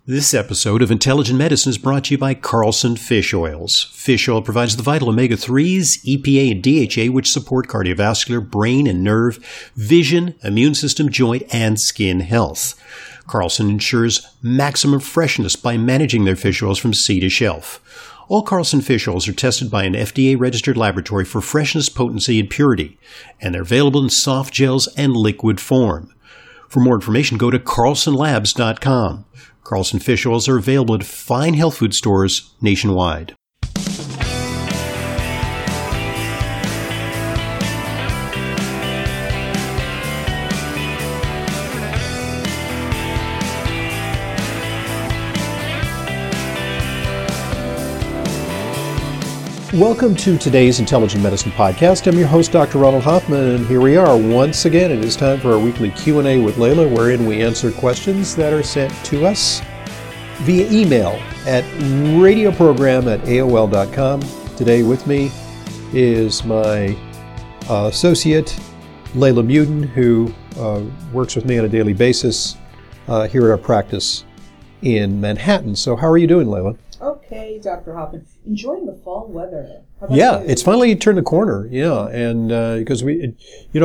This episode of Intelligent Medicine is brought to you by Carlson Fish Oils. Fish oil provides the vital omega-3s, EPA, and DHA, which support cardiovascular, brain and nerve, vision, immune system, joint, and skin health. Carlson ensures maximum freshness by managing their fish oils from sea to shelf. All Carlson fish oils are tested by an FDA-registered laboratory for freshness, potency, and purity, and they're available in soft gels and liquid form. For more information, go to carlsonlabs.com. Carlson fish oils are available at fine health food stores nationwide. Welcome to today's Intelligent Medicine Podcast. I'm your host, Dr. Ronald Hoffman, and here we are once again. It is time for our weekly Q&A with Layla, wherein we answer questions that are sent to us via email at radioprogram@aol.com. Today with me is my associate, Layla Muden, who works with me on a daily basis here at our practice in Manhattan. So how are you doing, Layla? Okay, Dr. Hoffman. Enjoying the fall weather. Yeah, it's finally turned the corner. Yeah, and because a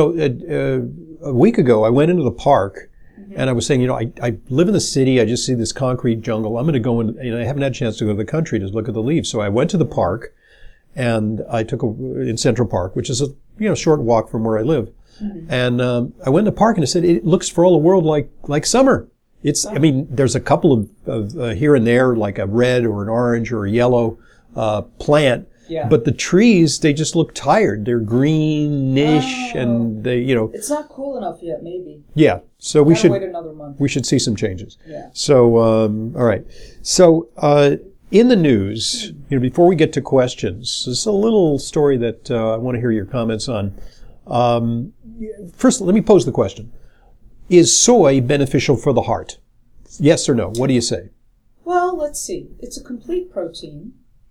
week ago I went into the park, and I was saying, I live in the city. I just see this concrete jungle. I'm going to go in. I haven't had a chance to go to the country to look at the leaves. So I went to the park, and I took in Central Park, which is a short walk from where I live. Mm-hmm. And I went in the park, and I said, it looks for all the world like summer. There's a couple of here and there, like a red or an orange or a yellow plant. Yeah. But the trees, they just look tired. They're greenish, and they, It's not cool enough yet, maybe. Yeah. So we should wait another month. We should see some changes. Yeah. So, all right. So, in the news, before we get to questions, there's a little story that I want to hear your comments on. First, let me pose the question. Is soy beneficial for the heart? Yes or no? What do you say? Well, let's see. It's a complete protein.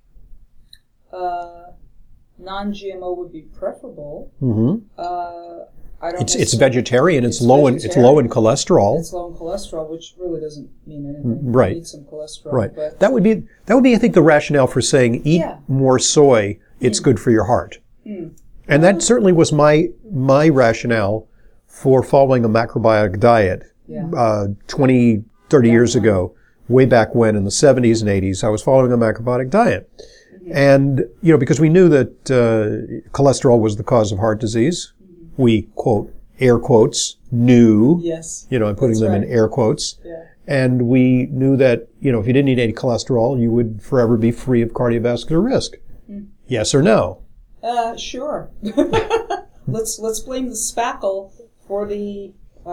Non-GMO would be preferable. Mm-hmm. It's vegetarian. It's low in cholesterol. It's low in cholesterol, which really doesn't mean anything. Right. You need some cholesterol. Right. But that would be I think the rationale for saying eat more soy. It's good for your heart. And that certainly was my rationale for following a macrobiotic diet 20, 30 years ago, way back when in the 70s and 80s. I was following a macrobiotic diet. And, because we knew that cholesterol was the cause of heart disease, we, quote, air quotes, knew. Yes. I'm putting them in air quotes. Yeah. And we knew that, if you didn't eat any cholesterol, you would forever be free of cardiovascular risk. Yes or no? Sure. Let's blame the spackle for the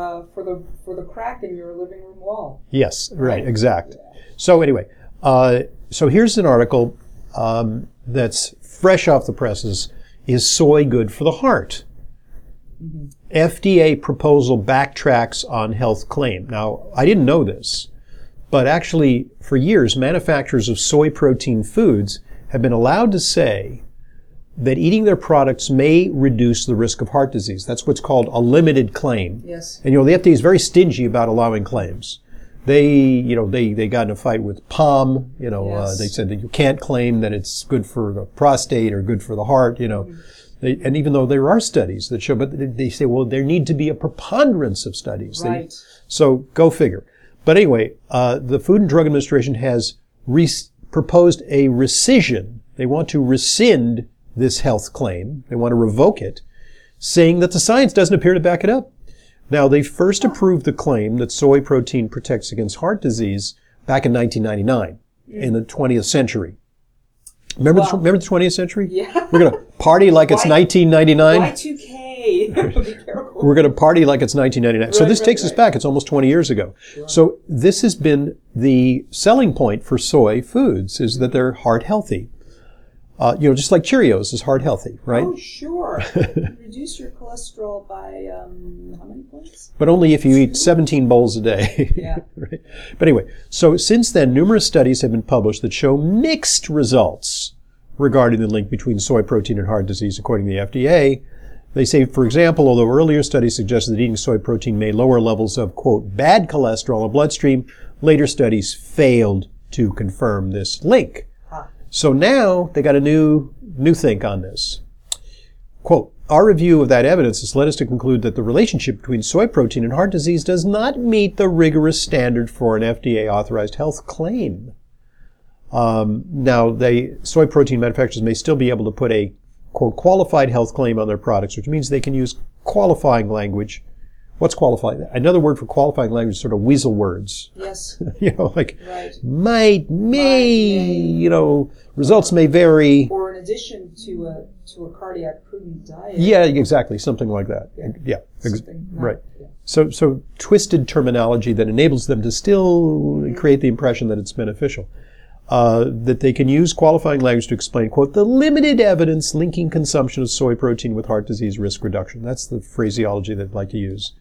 crack in your living room wall. Yes, right, exact. So anyway, so here's an article that's fresh off the presses. Is soy good for the heart? Mm-hmm. FDA proposal backtracks on health claim. Now, I didn't know this, but actually, for years, manufacturers of soy protein foods have been allowed to say that eating their products may reduce the risk of heart disease. That's what's called a limited claim. Yes. And, the FDA is very stingy about allowing claims. They got in a fight with POM. They said that you can't claim that it's good for the prostate or good for the heart, and even though there are studies that show, but they say, well, there need to be a preponderance of studies. Right. So go figure. But anyway, the Food and Drug Administration has proposed a rescission. They want to rescind this health claim. They want to revoke it, saying that the science doesn't appear to back it up. Now, they first approved the claim that soy protein protects against heart disease back in 1999, in the 20th century. Remember the 20th century? Yeah. We're going to party like it's 1999. Y2K. Be careful. We're going to party like it's 1999. So this takes us back. It's almost 20 years ago. Sure. So this has been the selling point for soy foods, is that they're heart healthy. Just like Cheerios is heart healthy, right? Oh, sure. Reduce your cholesterol by how many points? But only if you eat 17 bowls a day. Yeah. Right? But anyway, so since then, numerous studies have been published that show mixed results regarding the link between soy protein and heart disease, according to the FDA. They say, for example, although earlier studies suggested that eating soy protein may lower levels of, quote, bad cholesterol in the bloodstream, later studies failed to confirm this link. So now they got a new think on this. Quote, our review of that evidence has led us to conclude that the relationship between soy protein and heart disease does not meet the rigorous standard for an FDA-authorized health claim. Now, soy protein manufacturers may still be able to put a, quote, qualified health claim on their products, which means they can use qualifying language. What's qualifying? Another word for qualifying language is sort of weasel words. Yes. Like right. Might, may, results may vary. Or in addition to a cardiac prudent diet. Yeah, exactly. Something like that. Yeah. Right. Yeah. So twisted terminology that enables them to still create the impression that it's beneficial. That they can use qualifying language to explain, quote, the limited evidence linking consumption of soy protein with heart disease risk reduction. That's the phraseology they'd like to use.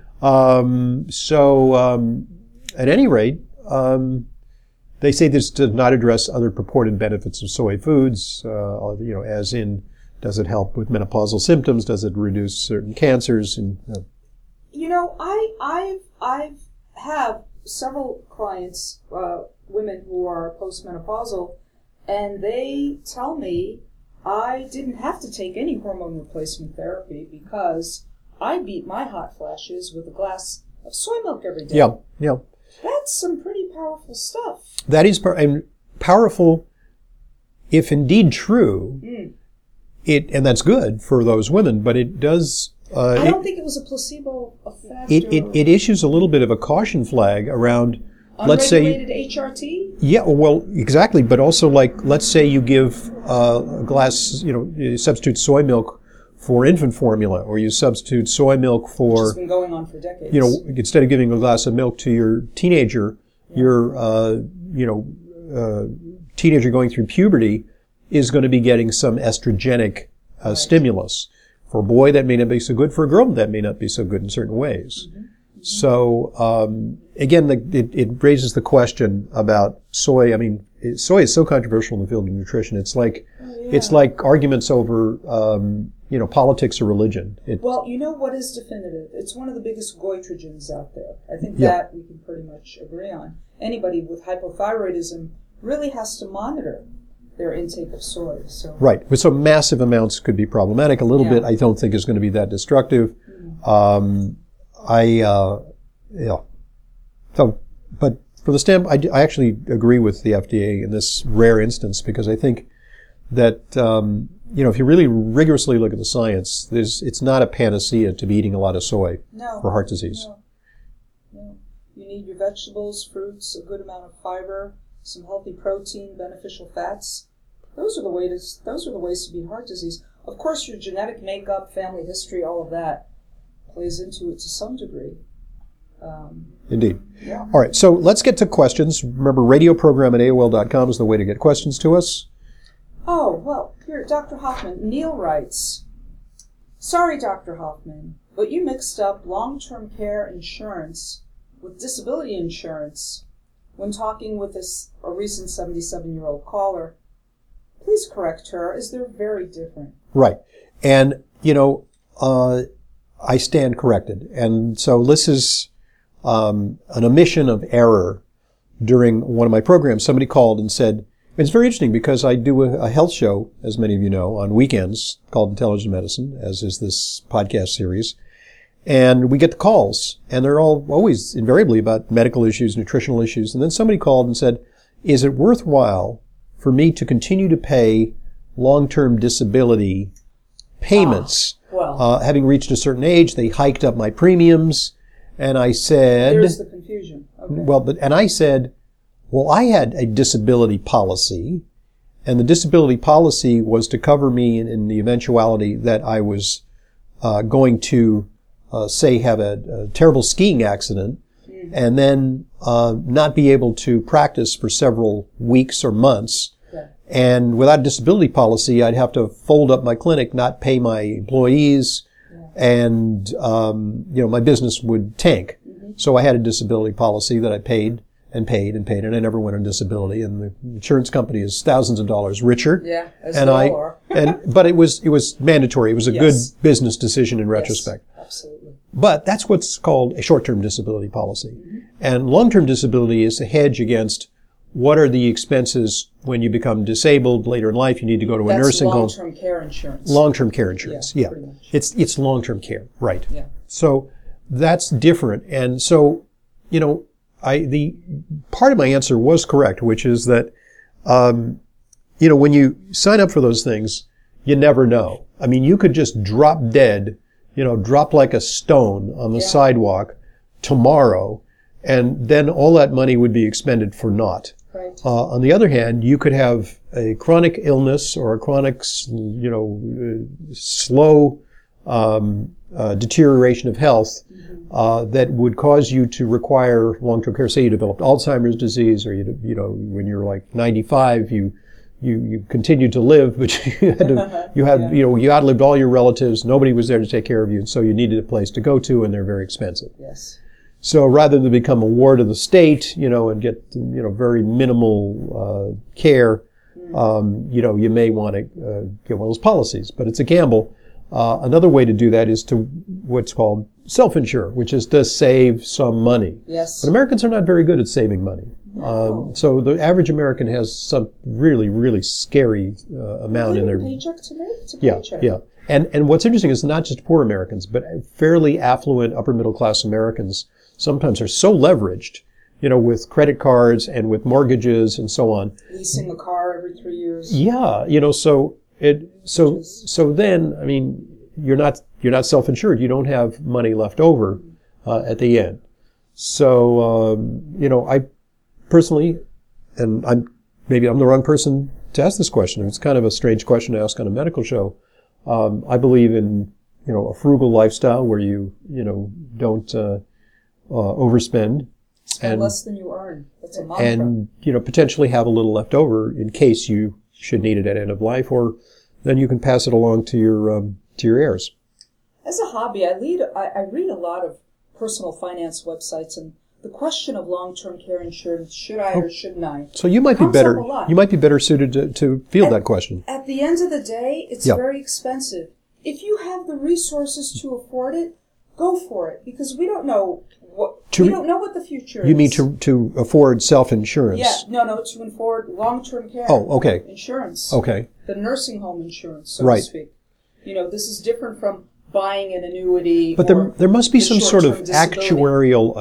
At any rate, they say this does not address other purported benefits of soy foods, as in, does it help with menopausal symptoms? Does it reduce certain cancers? And I have several clients, women who are postmenopausal, and they tell me I didn't have to take any hormone replacement therapy because I beat my hot flashes with a glass of soy milk every day. Yeah. That's some pretty powerful stuff. That is powerful, if indeed true. And that's good for those women, but it does. I don't think it was a placebo effect. It issues a little bit of a caution flag around. Let's say unregulated HRT? Yeah, well, exactly. But also, let's say you give a glass, you substitute soy milk for infant formula, or you substitute soy milk for... Which has been going on for decades. Instead of giving a glass of milk to your teenager, your, teenager going through puberty is going to be getting some estrogenic stimulus. For a boy, that may not be so good. For a girl, that may not be so good in certain ways. So, again, it raises the question about soy. I mean, soy is so controversial in the field of nutrition. It's like arguments over, politics or religion. Well, what is definitive? It's one of the biggest goitrogens out there. I think that we can pretty much agree on. Anybody with hypothyroidism really has to monitor their intake of soy. So. Right. So massive amounts could be problematic. A little bit, I don't think, is going to be that destructive. So, but from the standpoint, I actually agree with the FDA in this rare instance, because I think that, if you really rigorously look at the science, it's not a panacea to be eating a lot of soy for heart disease. No. You need your vegetables, fruits, a good amount of fiber, some healthy protein, beneficial fats. Those are the ways to beat heart disease. Of course, your genetic makeup, family history, all of that plays into it to some degree. Indeed. Yeah. All right, so let's get to questions. Remember, radioprogram@AOL.com is the way to get questions to us. Oh, well, here, Dr. Hoffman, Neil writes, sorry, Dr. Hoffman, but you mixed up long-term care insurance with disability insurance when talking with a recent 77-year-old caller. Please correct her, as they're very different. Right. And, I stand corrected. And so this is an omission of error during one of my programs. Somebody called and said, it's very interesting because I do a health show, as many of you know, on weekends called Intelligent Medicine, as is this podcast series. And we get the calls, and they're always invariably about medical issues, nutritional issues. And then somebody called and said, is it worthwhile for me to continue to pay long-term disability payments? Having reached a certain age, they hiked up my premiums, and I said... There's the confusion. Okay. And I said, well, I had a disability policy, and the disability policy was to cover me in the eventuality that I was going to, say, have a terrible skiing accident, and then not be able to practice for several weeks or months. And without a disability policy, I'd have to fold up my clinic, not pay my employees, and my business would tank. So I had a disability policy that I paid, and I never went on disability. And the insurance company is thousands of dollars richer. Yeah, as they all are. But it was mandatory. It was a Yes. good business decision in retrospect. Yes, absolutely. But that's what's called a short-term disability policy. And long-term disability is a hedge against what are the expenses when you become disabled later in life. You need to go to a nursing home. That's long-term care insurance. Long-term care insurance, yeah. pretty much. It's long-term care, right. Yeah. So that's different. And so, the part of my answer was correct, which is that, when you sign up for those things, you never know. I mean, you could just drop dead, drop like a stone on the sidewalk tomorrow, and then all that money would be expended for naught. Right. On the other hand, you could have a chronic illness or a chronic, slow deterioration of health that would cause you to require long-term care. Say you developed Alzheimer's disease, or when you're like 95, you continued to live, but you outlived all your relatives. Nobody was there to take care of you, and so you needed a place to go to, and they're very expensive. Yes. So rather than become a ward of the state, and get, very minimal care, you may want to get one of those policies, but it's a gamble. Another way to do that is to what's called self-insure, which is to save some money. Yes. But Americans are not very good at saving money. No. So the average American has some really, really scary amount in their paycheck to paycheck. Yeah. And what's interesting is not just poor Americans, but fairly affluent upper middle class Americans sometimes are so leveraged, with credit cards and with mortgages and so on. Leasing a car every 3 years. Yeah, so then, I mean, you're not self-insured. You don't have money left over at the end. So, I personally, and maybe I'm the wrong person to ask this question. It's kind of a strange question to ask on a medical show. I believe in, a frugal lifestyle where you don't overspend. Spend less than you earn. That's a mantra. And, potentially have a little left over in case you should need it at end of life, or then you can pass it along to your heirs. As a hobby, I read a lot of personal finance websites, and the question of long-term care insurance, should I or shouldn't I? So you might be comes up better. a lot. You might be better suited to field that question. At the end of the day, it's very expensive. If you have the resources to afford it, go for it, because we don't know what the future is. You mean to afford self-insurance? Yeah, no, to afford long-term care. Oh, okay. Insurance. Okay. The nursing home insurance, so right. to speak. This is different from buying an annuity. But there must be some sort of disability. actuarial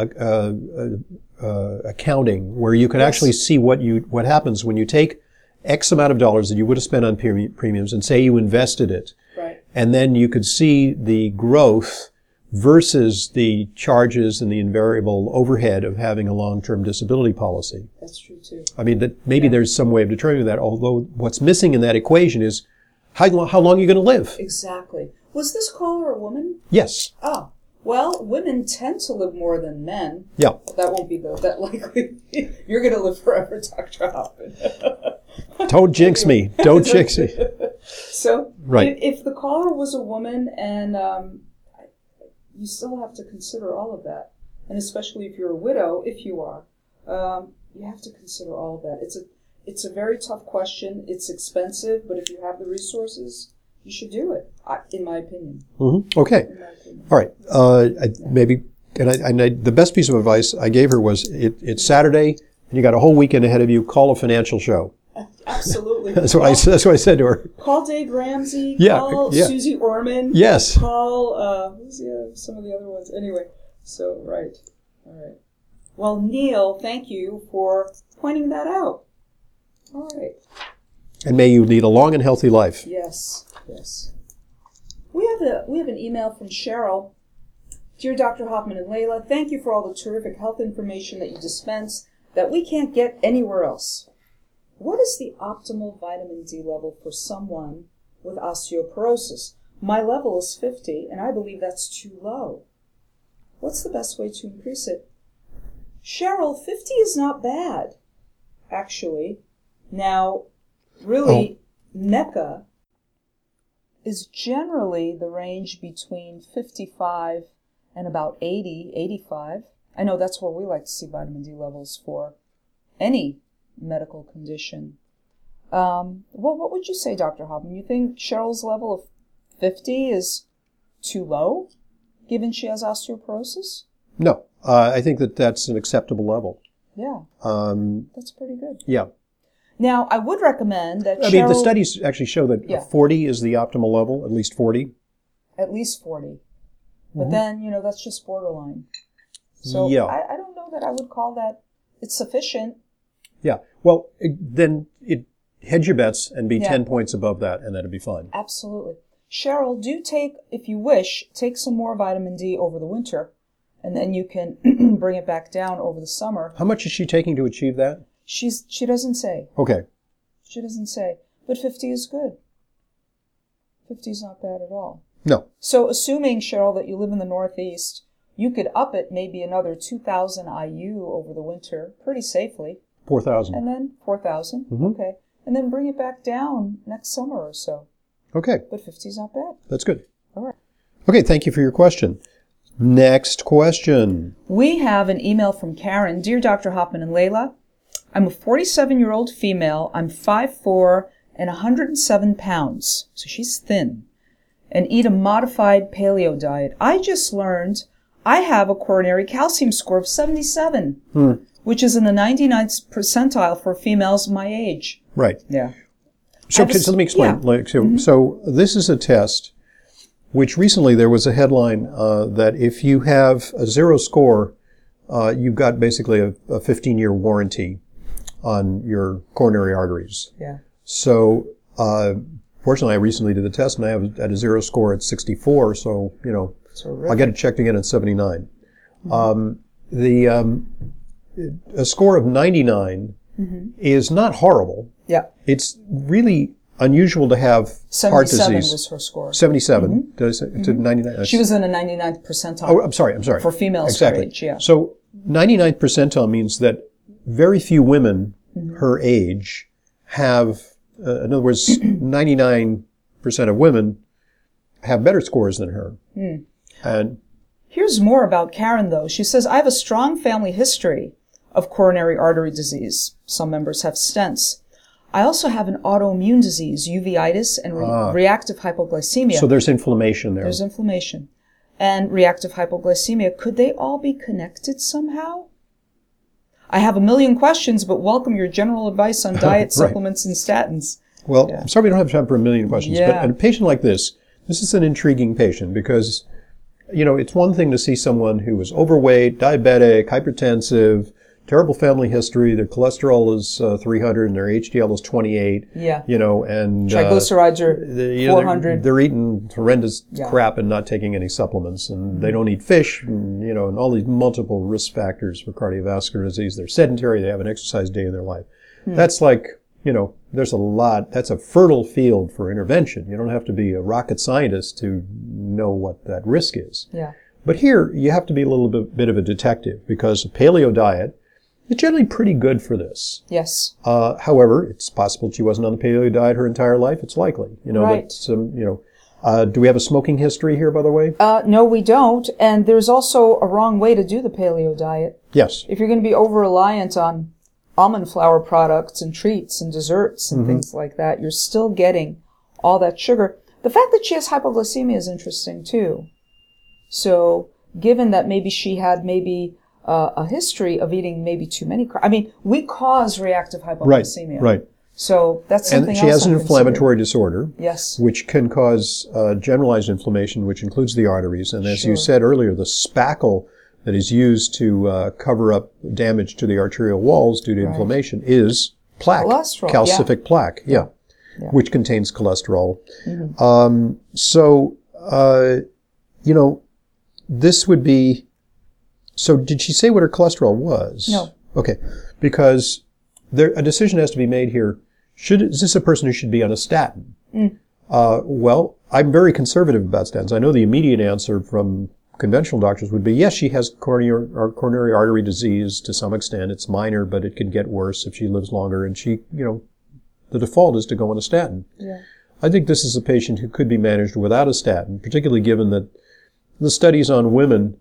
accounting where you can actually see what happens when you take X amount of dollars that you would have spent on premiums and say you invested it. Right. And then you could see the growth versus the charges and the invariable overhead of having a long-term disability policy. That's true too. I mean, that maybe there's some way of determining that, although what's missing in that equation is how long are you going to live? Exactly. Was this caller a woman? Yes. Oh. Well, women tend to live more than men. Yeah. That won't be that likely. You're going to live forever, Dr. Hoffman. Don't jinx me. Don't jinx me. So, right. If the caller was a woman, and you still have to consider all of that, and especially if you're a widow, if you are, you have to consider all of that. It's a very tough question. It's expensive, but if you have the resources, you should do it, in my opinion. Mm-hmm. Okay. All right. The best piece of advice I gave her was it's Saturday, and you got a whole weekend ahead of you. Call a financial show. Absolutely. That's what I said to her. Call Dave Ramsey. Yeah. Call Susie Orman. Yes. Call some of the other ones. Anyway, so right. All right. Well, Neil, thank you for pointing that out. All right. And may you lead a long and healthy life. Yes. Yes. We have an email from Cheryl. Dear Dr. Hoffman and Layla, thank you for all the terrific health information that you dispense that we can't get anywhere else. What is the optimal vitamin D level for someone with osteoporosis? My level is 50, and I believe that's too low. What's the best way to increase it? Cheryl, 50 is not bad, actually. Now, really, NECA is generally the range between 55 and about 80, 85. I know that's where we like to see vitamin D levels for any medical condition. Well, what would you say, Dr. Hoffman? You think Cheryl's level of 50 is too low, given she has osteoporosis? No, I think that's an acceptable level. Yeah, that's pretty good. Yeah. Now, I would recommend that I mean, the studies actually show that 40 is the optimal level, at least 40. At least 40. But then, that's just borderline. So I don't know that I would call that, it's sufficient. Yeah. Well, then hedge your bets and be 10 points above that, and that'd be fine. Absolutely. Cheryl, do take, if you wish, take some more vitamin D over the winter, and then you can bring it back down over the summer. How much is she taking to achieve that? She doesn't say. Okay. She doesn't say. But 50 is good. 50 is not bad at all. No. So assuming, Cheryl, that you live in the Northeast, you could up it maybe another 2,000 IU over the winter pretty safely. 4,000. And then 4,000. Okay. And then bring it back down next summer or so. Okay. But 50 is not bad. That's good. All right. Okay, thank you for your question. Next question. We have an email from Karen. Dear Dr. Hoffman and Layla, I'm a 47-year-old female. I'm 5'4" and 107 pounds. So she's thin. And eat a modified paleo diet. I just learned I have a coronary calcium score of 77, which is in the 99th percentile for females my age. Right. Yeah. So let me explain. Yeah. So this is a test which recently there was a headline that if you have a 0 score, you've got basically a 15-year warranty on your coronary arteries. Yeah. So fortunately, I recently did the test, and I have at a 0 score at 64, so, I'll get it checked again at 79. A score of 99 is not horrible. Yeah. It's really unusual to have heart disease. 77 was her score. 77. Did I say to 99? She was in the 99th percentile. Oh, I'm sorry. For females exactly. her age, yeah. So 99th percentile means that very few women her age have, in other words, 99% of women have better scores than her. And here's more about Karen, though. She says, I have a strong family history of coronary artery disease. Some members have stents. I also have an autoimmune disease, uveitis, and reactive hypoglycemia. So there's inflammation there. There's inflammation. And reactive hypoglycemia. Could they all be connected somehow? I have a million questions, but welcome your general advice on diet, supplements, and statins. Well, I'm sorry we don't have time for a million questions, Yeah. but a patient like this is an intriguing patient because, it's one thing to see someone who is overweight, diabetic, hypertensive, terrible family history, their cholesterol is 300 and their HDL is 28. Yeah. And triglycerides are 400. They're eating horrendous crap and not taking any supplements, and they don't eat fish, and all these multiple risk factors for cardiovascular disease. They're sedentary, they haven't exercised a day in their life. That's like, there's a lot, that's a fertile field for intervention. You don't have to be a rocket scientist to know what that risk is. Yeah. But here, you have to be a little bit of a detective because a paleo diet is generally pretty good for this. Yes. However, it's possible she wasn't on the paleo diet her entire life. It's likely. Right. Do we have a smoking history here, by the way? No, we don't. And there's also a wrong way to do the paleo diet. Yes. If you're going to be over-reliant on almond flour products and treats and desserts and things like that, you're still getting all that sugar. The fact that she has hypoglycemia is interesting, too. So, given that maybe she had a history of eating maybe too many carbs. I mean, we cause reactive hypoglycemia. Right. So that's something else. And she has an inflammatory disorder. Yes. Which can cause generalized inflammation, which includes the arteries. And as you said earlier, the spackle that is used to cover up damage to the arterial walls due to inflammation is plaque. Cholesterol. Calcific plaque. Yeah. Which contains cholesterol. This would be... So did she say what her cholesterol was? No. Okay. Because a decision has to be made here. Is this a person who should be on a statin? Well, I'm very conservative about statins. I know the immediate answer from conventional doctors would be, yes, she has coronary artery disease to some extent. It's minor, but it could get worse if she lives longer. And the default is to go on a statin. Yeah. I think this is a patient who could be managed without a statin, particularly given that the studies on women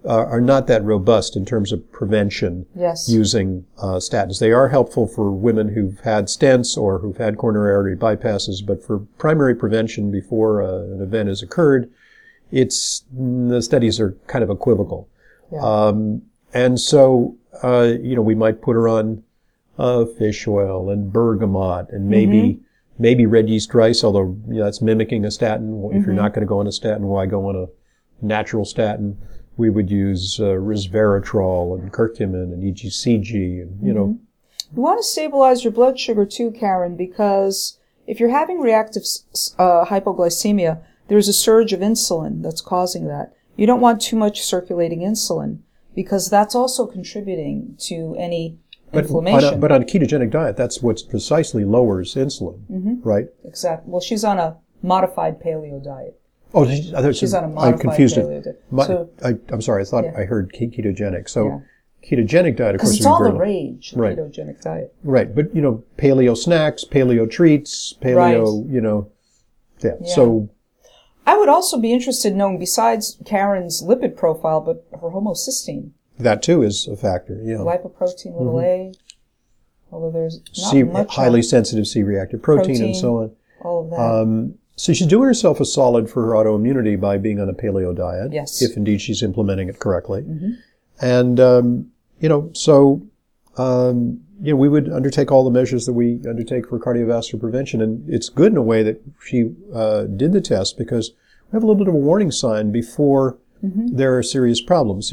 are not that robust in terms of prevention Yes. using statins. They are helpful for women who've had stents or who've had coronary artery bypasses, but for primary prevention before an event has occurred, the studies are kind of equivocal. Yeah. And so, we might put her on fish oil and bergamot and maybe red yeast rice, although that's mimicking a statin. If you're not going to go on a statin, why go on a natural statin? We would use resveratrol and curcumin and EGCG and, You want to stabilize your blood sugar too, Karen, because if you're having reactive hypoglycemia, there's a surge of insulin that's causing that. You don't want too much circulating insulin because that's also contributing to any inflammation. But on a ketogenic diet, that's what precisely lowers insulin, right? Exactly. Well, she's on a modified paleo diet. Oh, She's on a modified I confused paleo diet. I'm sorry. I thought I heard ketogenic. So Yeah. ketogenic diet, of course, Because it's is all very the low. rage, the Right. ketogenic diet. Right, but paleo snacks, paleo treats, paleo, yeah. So I would also be interested in knowing, besides Karen's lipid profile, but her homocysteine, that too is a factor. Yeah, lipoprotein little a, although there's not much highly sensitive C-reactive protein and so on. all of that. So she's doing herself a solid for her autoimmunity by being on a paleo diet. Yes. If indeed she's implementing it correctly. Mm-hmm. And, we would undertake all the measures that we undertake for cardiovascular prevention. And it's good in a way that she did the test because we have a little bit of a warning sign before there are serious problems.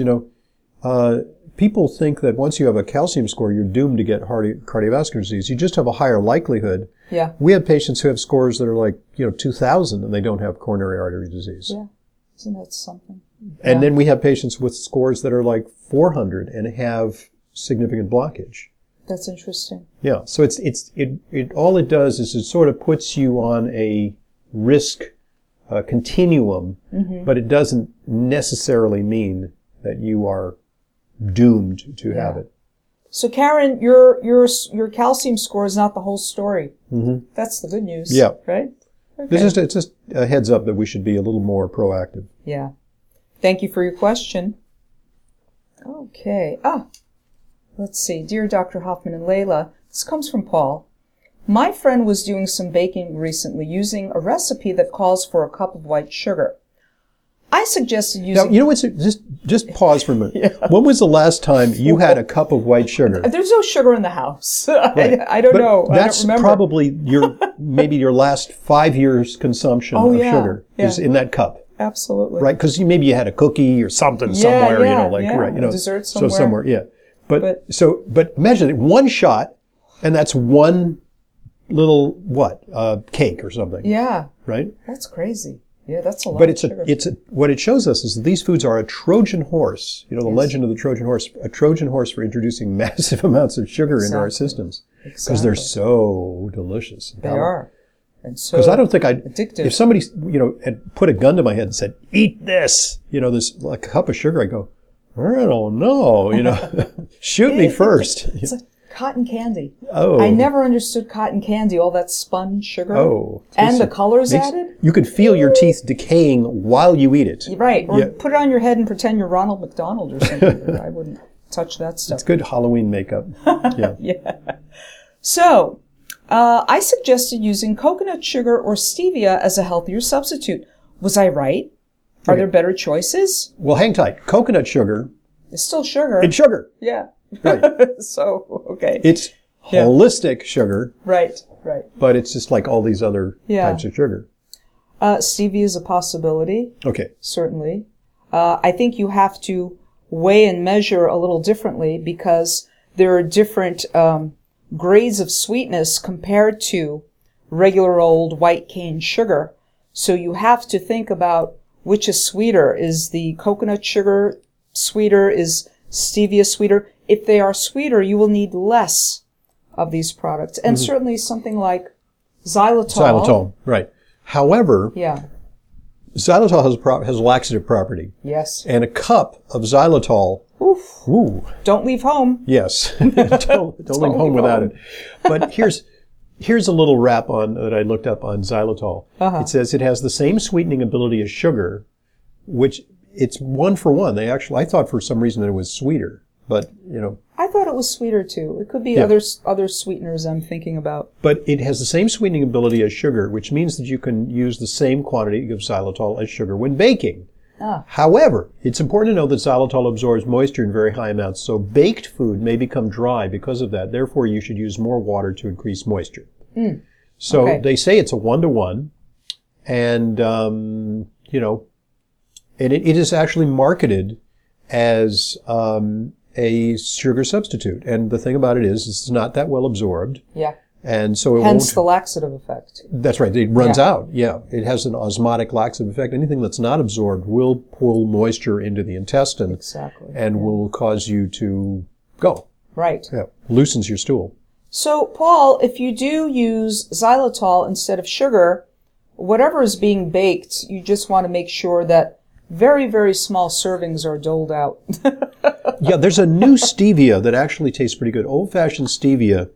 People think that once you have a calcium score, you're doomed to get cardiovascular disease. You just have a higher likelihood. Yeah. We have patients who have scores that are like, 2,000 and they don't have coronary artery disease. Yeah. Isn't that something? And then we have patients with scores that are like 400 and have significant blockage. That's interesting. Yeah. So it all it does is it sort of puts you on a risk continuum, but it doesn't necessarily mean that you are doomed to have it. So Karen, your calcium score is not the whole story. Mm-hmm. That's the good news. Yeah. Right? Okay. It's just a heads up that we should be a little more proactive. Yeah. Thank you for your question. Okay. Let's see. Dear Dr. Hoffman and Layla, this comes from Paul. My friend was doing some baking recently using a recipe that calls for a cup of white sugar. I suggested using... Now, what's just pause for a minute. Yeah. When was the last time you had a cup of white sugar? There's no sugar in the house. Right. I don't know. That's I don't remember. probably maybe your last 5 years consumption of sugar is in that cup. Absolutely. Right? Because maybe you had a cookie or something somewhere, dessert somewhere. So somewhere, yeah. But imagine it, one shot, and that's one little, cake or something. Yeah. Right? That's crazy. Yeah, that's a lot But of sugar. what it shows us is that these foods are a Trojan horse. The legend of the Trojan horse, a Trojan horse for introducing massive amounts of sugar into our systems. Because they're so delicious. They are. And so because I don't think addictive. if somebody, had put a gun to my head and said, eat this, this like a cup of sugar, I go, I don't know, shoot me first. It's like cotton candy. Oh. I never understood cotton candy, all that spun sugar. Oh. And the colors added. You could feel your teeth decaying while you eat it. Right. Or put it on your head and pretend you're Ronald McDonald or something. I wouldn't touch that stuff. It's good Halloween makeup. Yeah. Yeah. So, I suggested using coconut sugar or stevia as a healthier substitute. Was I right? Are there better choices? Well, hang tight. Coconut sugar. It's still sugar. It's sugar. Yeah. Right. So, okay. It's holistic sugar. Right. But it's just like all these other types of sugar. Stevia is a possibility. Okay. Certainly. I think you have to weigh and measure a little differently because there are different grades of sweetness compared to regular old white cane sugar. So you have to think about which is sweeter. Is the coconut sugar sweeter? Is stevia sweeter? If they are sweeter, you will need less of these products. And certainly something like xylitol. Xylitol, right. However, Yeah. xylitol has a laxative property. Yes. And a cup of xylitol, Don't leave home. yes, don't leave home without it. But here's a little wrap on that I looked up on xylitol. It says it has the same sweetening ability as sugar, which it's one for one. I thought for some reason that it was sweeter, but I thought it was sweeter too. It could be Yeah. other sweeteners I'm thinking about. but it has the same sweetening ability as sugar, which means that you can use the same quantity of xylitol as sugar when baking. However, it's important to know that xylitol absorbs moisture in very high amounts, so baked food may become dry because of that. Therefore, you should use more water to increase moisture. So Okay. they say it's a 1-to-1, and and it is actually marketed as a sugar substitute. And the thing about it is, it's not that well absorbed, Yeah. and so it Hence the won't. laxative effect. That's right. It runs Yeah. out. Yeah, it has an osmotic laxative effect. Anything that's not absorbed will pull moisture into the intestine Exactly. and will cause you to go. Right. Yeah, loosens your stool. So, Paul, if you do use xylitol instead of sugar, whatever is being baked, you just want to make sure that very, very small servings are doled out. Yeah, there's a new stevia that actually tastes pretty good. Old-fashioned stevia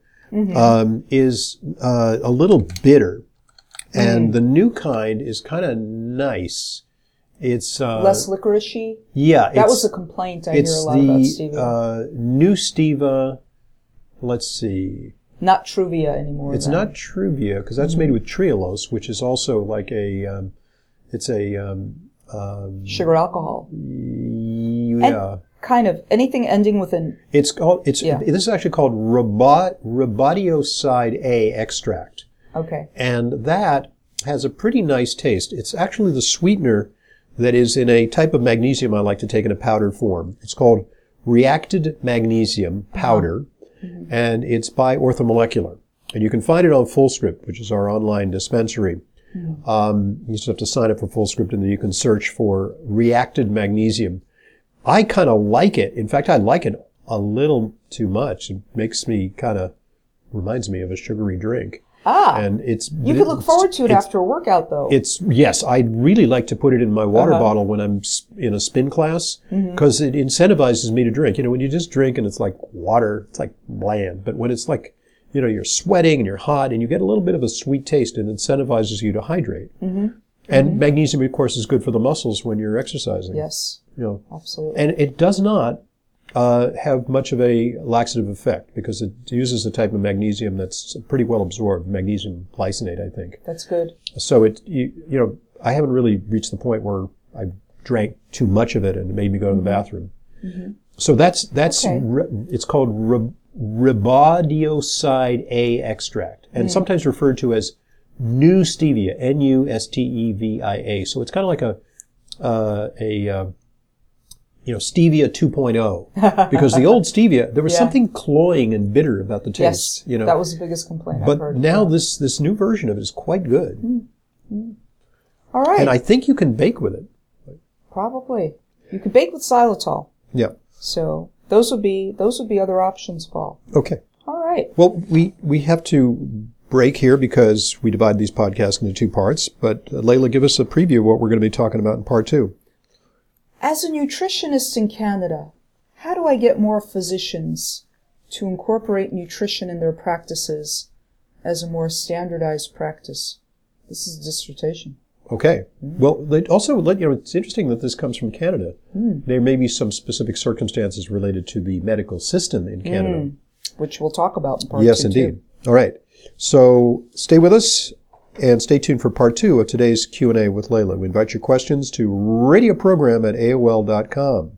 is a little bitter, and the new kind is kind of nice. It's Less licorice-y. yeah. That it's, was a complaint I hear a it's lot about the stevia. new stevia. Let's see. Not Truvia anymore. It's then. not Truvia because that's made with trehalose, which is also like it's a sugar alcohol. yeah. Kind of anything ending with an This is actually called rhabdioside A extract. okay. And that has a pretty nice taste. It's actually the sweetener that is in a type of magnesium I like to take in a powder form. It's called reacted magnesium powder, and it's by Orthomolecular. And you can find it on FullScript, which is our online dispensary. You just have to sign up for FullScript, and then you can search for reacted magnesium. I kind of like it. In fact, I like it a little too much. It reminds me of a sugary drink. And You could look forward to it after a workout, though. Yes, I'd really like to put it in my water bottle when I'm in a spin class, because it incentivizes me to drink. When you just drink and it's like water, it's like bland. But when it's like, you're sweating and you're hot and you get a little bit of a sweet taste, it incentivizes you to hydrate. And magnesium, of course, is good for the muscles when you're exercising. Yes, absolutely. And it does not have much of a laxative effect because it uses a type of magnesium that's pretty well absorbed, magnesium glycinate, I think. That's good. So I haven't really reached the point where I drank too much of it and it made me go to the bathroom. So that's Okay. it's called rhabdioside A extract, and sometimes referred to as new stevia, Nustevia. So it's kind of like a stevia 2.0, because the old stevia, there was something cloying and bitter about the taste. Yes, that was the biggest complaint I've But heard. now this new version of it is quite good, All right, and I think you can bake with it. probably. You could bake with xylitol. Yeah. So those would be other options, Paul. Okay. All right. Well, we have to break here because we divide these podcasts into two parts. But Layla, give us a preview of what we're going to be talking about in part 2. As a nutritionist in Canada, how do I get more physicians to incorporate nutrition in their practices as a more standardized practice? This is a dissertation. Okay. Well, it's interesting that this comes from Canada. There may be some specific circumstances related to the medical system in Canada. Which we'll talk about in part 2. Yes, indeed. Too. All right. So stay with us and stay tuned for part 2 of today's Q&A with Layla. We invite your questions to radioprogram@aol.com.